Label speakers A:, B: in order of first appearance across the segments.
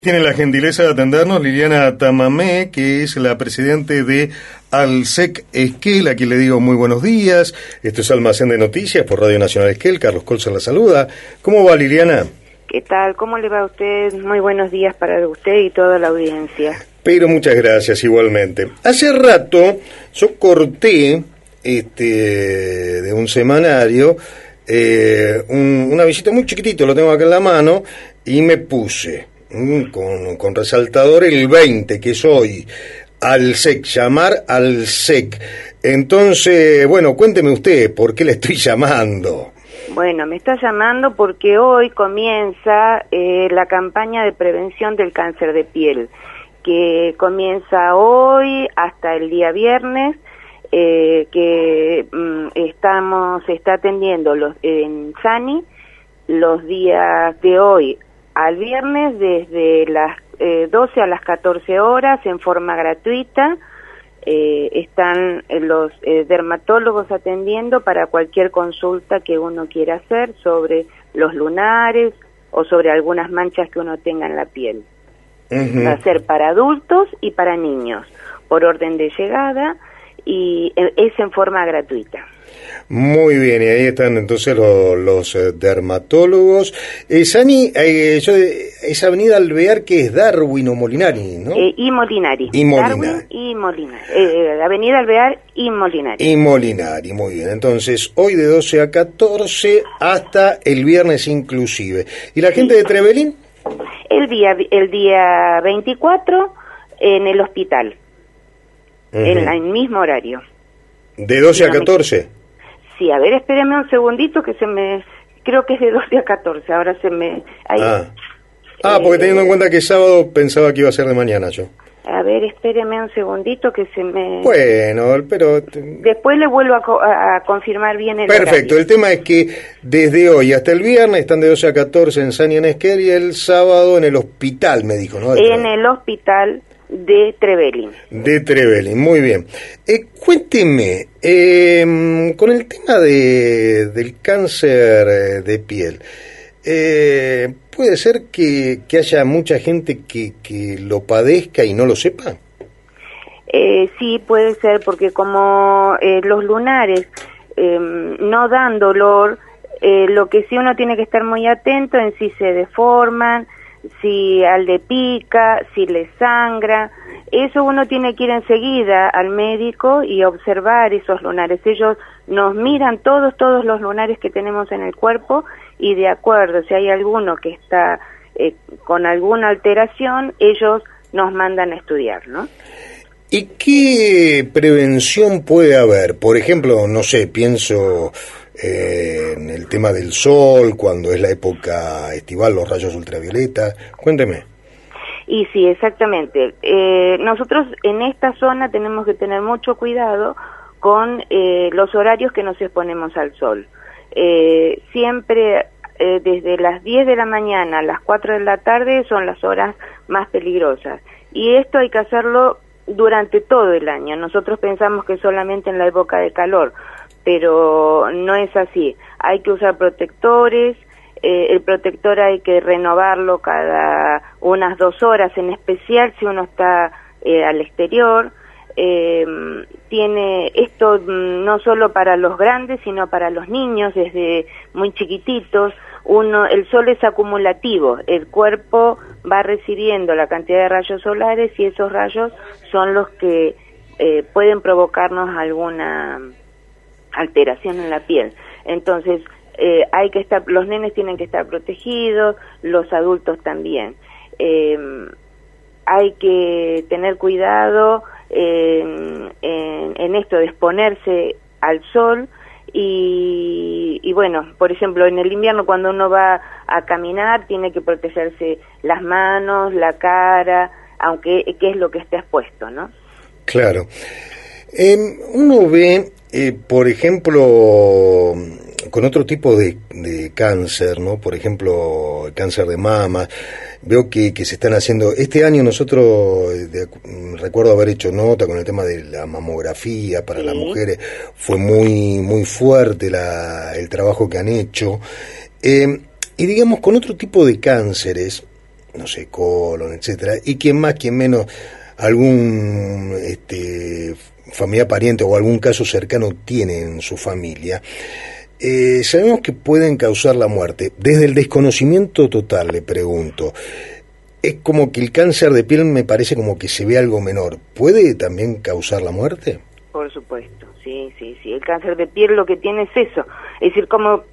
A: Tiene la gentileza de atendernos Liliana Tamamé, que es la presidente de Alsec Esquel, a quien le digo muy buenos días. Esto es Almacén de Noticias por Radio Nacional Esquel. Carlos Colson la saluda. ¿Cómo va, Liliana?
B: ¿Qué tal? ¿Cómo le va a usted? Muy buenos días para usted y toda la audiencia.
A: Pero muchas gracias igualmente. Hace rato yo corté de un semanario un avisito muy chiquitito, lo tengo acá en la mano, y me puse con resaltador el 20, que es hoy, Alsec, llamar Alsec. Entonces, bueno, cuénteme usted, ¿por qué le estoy llamando?
B: Bueno, me está llamando porque hoy comienza la campaña de prevención del cáncer de piel, que comienza hoy hasta el día viernes, que se está atendiendo en Sani los días de hoy al viernes desde las 12 a las 14 horas en forma gratuita. Están los dermatólogos atendiendo para cualquier consulta que uno quiera hacer sobre los lunares o sobre algunas manchas que uno tenga en la piel. Va a ser para adultos y para niños, por orden de llegada, y es en forma gratuita.
A: Muy bien, y ahí están entonces los dermatólogos. Sani, es Avenida Alvear, que es Darwin o Molinari, ¿no?
B: Y Molinari. Darwin y Molinari. Avenida Alvear y Molinari.
A: Y Molinari, muy bien. Entonces, hoy de 12 a 14 hasta el viernes inclusive. ¿Y la gente de Trevelin?
B: El día 24 en el hospital, en el mismo horario.
A: ¿De 12 a 14?
B: Sí, a ver, espéreme un segundito que creo que es de 12 a 14, ahora se me...
A: porque teniendo en cuenta que es sábado, pensaba que iba a ser de mañana yo.
B: A ver, espéreme un segundito que se me...
A: Bueno, pero...
B: Después le vuelvo a confirmar bien el
A: Perfecto,
B: horario.
A: El tema es que desde hoy hasta el viernes están de 12 a 14 en Sani en Esquel y el sábado en el hospital, me dijo, ¿no?
B: En el hospital de Trevelin.
A: De Trevelin, muy bien. Cuénteme, con el tema del cáncer de piel, ¿puede ser que haya mucha gente que lo padezca y no lo sepa?
B: Sí, puede ser, porque como los lunares no dan dolor, lo que sí uno tiene que estar muy atento en si se deforman, si al le pica, si le sangra. Eso uno tiene que ir enseguida al médico y observar esos lunares. Ellos nos miran todos los lunares que tenemos en el cuerpo, y de acuerdo, si hay alguno que está con alguna alteración, ellos nos mandan a estudiar, ¿no?
A: ¿Y qué prevención puede haber? Por ejemplo, no sé, pienso en el tema del sol, cuando es la época estival, los rayos ultravioleta. Cuénteme.
B: Y sí, exactamente. Nosotros en esta zona tenemos que tener mucho cuidado con los horarios que nos exponemos al sol. Siempre desde las 10 de la mañana a las 4 de la tarde son las horas más peligrosas. Y esto hay que hacerlo durante todo el año. Nosotros pensamos que solamente en la época de calor, pero no es así. Hay que usar protectores, el protector hay que renovarlo cada unas 2 horas, en especial si uno está al exterior. Tiene esto no solo para los grandes, sino para los niños desde muy chiquititos. El sol es acumulativo, el cuerpo va recibiendo la cantidad de rayos solares y esos rayos son los que pueden provocarnos alguna alteración en la piel. Entonces los nenes tienen que estar protegidos, los adultos también. Hay que tener cuidado en esto de exponerse al sol y bueno, por ejemplo, en el invierno cuando uno va a caminar tiene que protegerse las manos, la cara, aunque que es lo que está expuesto, ¿no?
A: Claro. Uno ve, por ejemplo, con otro tipo de cáncer, ¿no? Por ejemplo, el cáncer de mama. Veo que se están haciendo... Este año nosotros, recuerdo haber hecho nota con el tema de la mamografía para las mujeres. Fue muy fuerte el trabajo que han hecho. Y digamos, con otro tipo de cánceres, no sé, colon, etcétera, y quien más, quien menos, algún familiar, pariente o algún caso cercano tiene en su familia, sabemos que pueden causar la muerte. Desde el desconocimiento total, le pregunto, es como que el cáncer de piel me parece como que se ve algo menor. ¿Puede también causar la muerte?
B: Por supuesto, sí. El cáncer de piel lo que tiene es eso. Es decir, como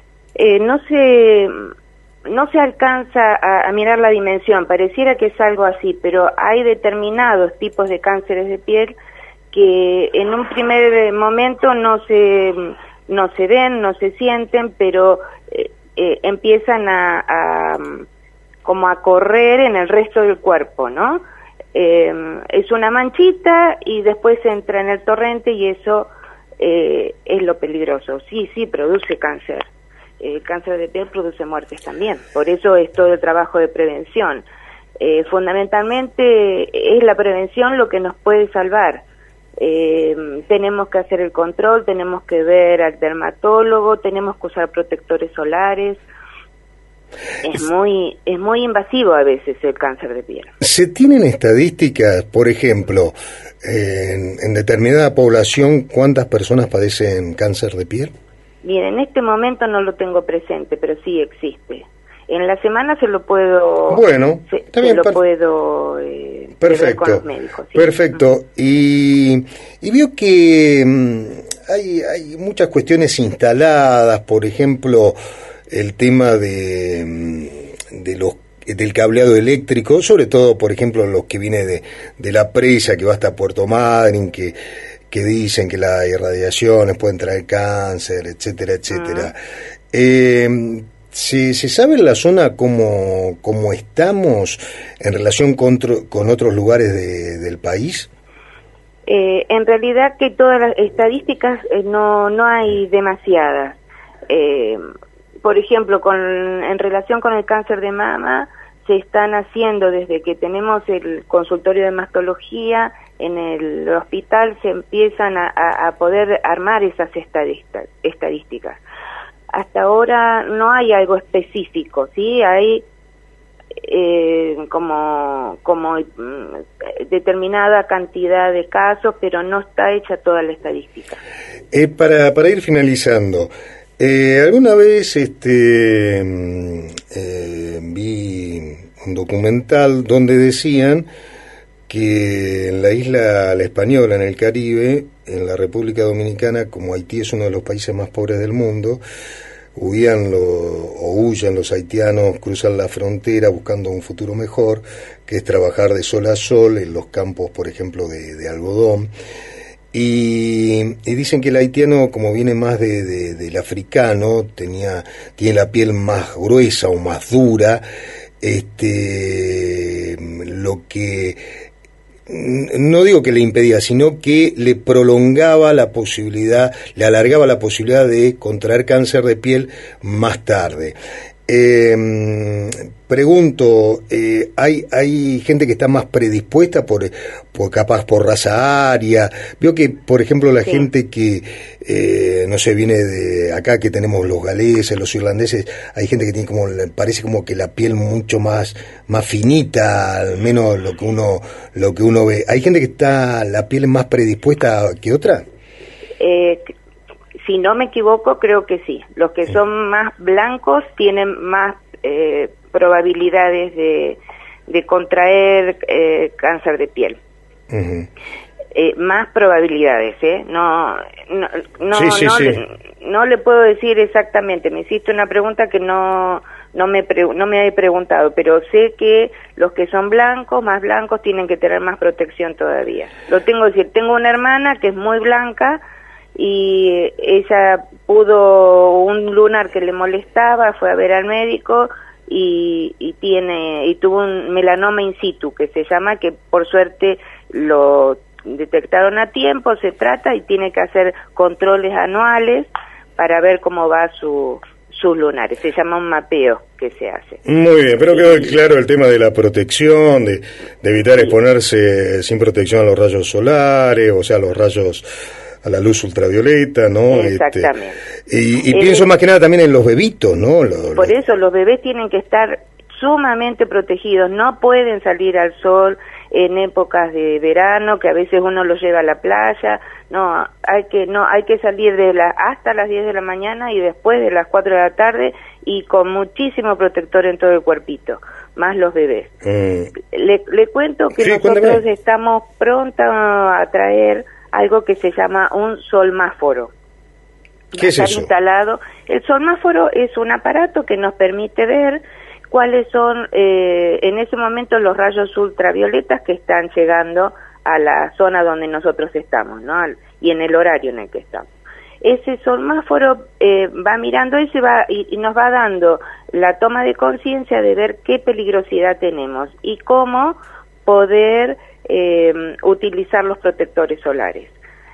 B: no se alcanza a mirar la dimensión, pareciera que es algo así, pero hay determinados tipos de cánceres de piel que en un primer momento no se ven, no se sienten, pero empiezan como a correr en el resto del cuerpo, ¿no? Es una manchita y después entra en el torrente y eso es lo peligroso. Sí, produce cáncer. El cáncer de piel produce muertes también. Por eso es todo el trabajo de prevención. Fundamentalmente es la prevención lo que nos puede salvar. Tenemos que hacer el control, tenemos que ver al dermatólogo, tenemos que usar protectores solares. Es muy invasivo a veces el cáncer de piel.
A: ¿Se tienen estadísticas, por ejemplo, en determinada población, cuántas personas padecen cáncer de piel?
B: Bien, en este momento no lo tengo presente, pero sí existe. En la semana se lo puedo...
A: Bueno, está bien,
B: lo puedo ver con los médicos. ¿Sí?
A: Perfecto. Y veo que hay muchas cuestiones instaladas, por ejemplo, el tema del cableado eléctrico, sobre todo, por ejemplo, los que viene de la presa que va hasta Puerto Madryn, que dicen que las irradiaciones pueden traer cáncer, etcétera, etcétera. ¿Se sabe en la zona cómo estamos en relación con otros lugares del país?
B: En realidad que todas las estadísticas no hay demasiadas. Por ejemplo, en relación con el cáncer de mama, se están haciendo desde que tenemos el consultorio de mastología en el hospital, se empiezan a poder armar esas estadísticas. Hasta ahora no hay algo específico, ¿sí? Hay como determinada cantidad de casos, pero no está hecha toda la estadística.
A: Para ir finalizando, alguna vez vi un documental donde decían que en la isla La Española, en el Caribe, en la República Dominicana, como Haití es uno de los países más pobres del mundo, huyen los haitianos, cruzan la frontera buscando un futuro mejor, que es trabajar de sol a sol en los campos, por ejemplo, de algodón. Y dicen que el haitiano, como viene más del africano, tiene la piel más gruesa o más dura, lo que no digo que le impedía, sino que le prolongaba la posibilidad, le alargaba la posibilidad de contraer cáncer de piel más tarde. Pregunto, ¿hay gente que está más predispuesta capaz por raza aria? Veo que, por ejemplo, la gente que, no sé, viene de acá, que tenemos los galeses, los irlandeses, hay gente que tiene parece como que la piel mucho más finita, al menos lo que uno ve. ¿Hay gente que está la piel más predispuesta que otra?
B: Si no me equivoco, creo que sí. Los que son más blancos tienen más probabilidades de contraer cáncer de piel. Uh-huh. Más probabilidades, No le puedo decir exactamente. Me hiciste una pregunta que no me he preguntado, pero sé que los que son blancos, más blancos, tienen que tener más protección todavía. Tengo una hermana que es muy blanca, y ella un lunar que le molestaba, fue a ver al médico y tuvo un melanoma in situ, que se llama, que por suerte lo detectaron a tiempo, se trata y tiene que hacer controles anuales para ver cómo va sus lunares. Se llama un mapeo que se hace.
A: Muy bien, pero quedó claro el tema de la protección, de evitar exponerse sin protección a los rayos solares, o sea, a los rayos, a la luz ultravioleta, ¿no?
B: Exactamente.
A: Y pienso más que nada también en los bebitos, ¿no?
B: Por eso los bebés tienen que estar sumamente protegidos, no pueden salir al sol en épocas de verano, que a veces uno los lleva a la playa, no hay que salir hasta las 10 de la mañana y después de las 4 de la tarde, y con muchísimo protector en todo el cuerpito, más los bebés. Le cuento que nosotros estamos prontos a traer algo que se llama un solmáforo.
A: ¿Qué es eso?
B: Instalado. El solmáforo es un aparato que nos permite ver cuáles son en ese momento los rayos ultravioletas que están llegando a la zona donde nosotros estamos, ¿no? Y en el horario en el que estamos. Ese solmáforo va mirando eso y nos va dando la toma de conciencia de ver qué peligrosidad tenemos y cómo poder utilizar los protectores solares.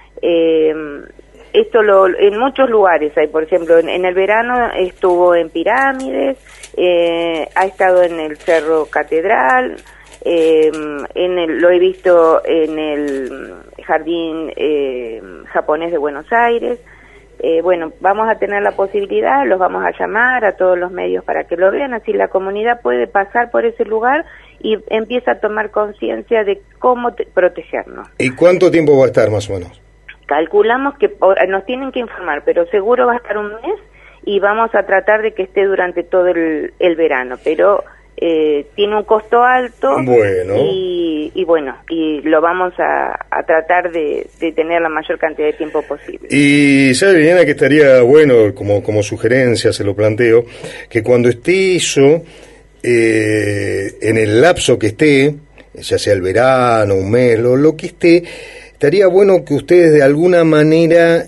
B: Esto en muchos lugares hay, por ejemplo, en el verano estuvo en Pirámides, ha estado en el Cerro Catedral, lo he visto en el Jardín Japonés de Buenos Aires. Bueno, vamos a tener la posibilidad, los vamos a llamar a todos los medios para que lo vean, así la comunidad puede pasar por ese lugar y empieza a tomar conciencia de cómo protegernos.
A: ¿Y cuánto tiempo va a estar más o menos?
B: Calculamos que nos tienen que informar, pero seguro va a estar un mes y vamos a tratar de que esté durante todo el verano, pero tiene un costo alto.
A: Bueno.
B: Y bueno, y lo vamos a tratar de tener la mayor cantidad de tiempo posible.
A: Y sabe, Liliana, que estaría bueno, como sugerencia se lo planteo, que cuando esté eso, en el lapso que esté, ya sea el verano, un mes, lo que esté, estaría bueno que ustedes de alguna manera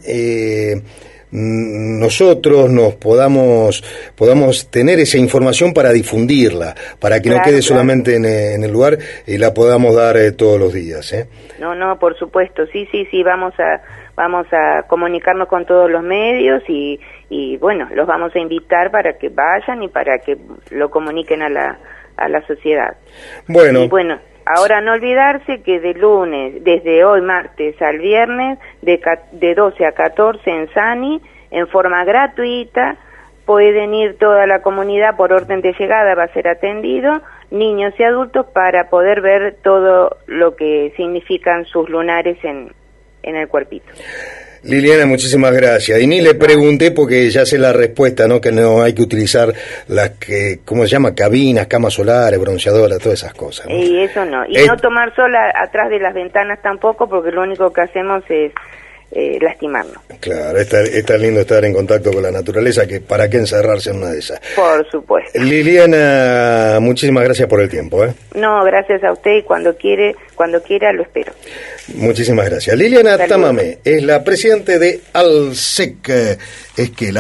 A: nosotros nos podamos tener esa información para difundirla, para que no quede solamente en el lugar y la podamos dar todos los días.
B: No, por supuesto, sí, vamos a comunicarnos con todos los medios y bueno, los vamos a invitar para que vayan y para que lo comuniquen a la sociedad.
A: Bueno.
B: Y bueno, ahora no olvidarse que de lunes, desde hoy martes al viernes, de 12 a 14 en Sani, en forma gratuita, pueden ir toda la comunidad por orden de llegada, va a ser atendido, niños y adultos, para poder ver todo lo que significan sus lunares en el cuerpito.
A: Liliana, muchísimas gracias. Y ni le pregunté porque ya sé la respuesta, ¿no? Que no hay que utilizar las que, ¿cómo se llama? Cabinas, camas solares, bronceadoras, todas esas cosas, ¿no?
B: Y eso no. Y no tomar sol atrás de las ventanas tampoco, porque lo único que hacemos es lastimarnos.
A: Claro, está lindo estar en contacto con la naturaleza, que para qué encerrarse en una de esas.
B: Por supuesto.
A: Liliana, muchísimas gracias por el tiempo, ¿eh?
B: No, gracias a usted y cuando quiera lo espero.
A: Muchísimas gracias. Liliana Tamamé es la presidente de ALSEC, Esquela.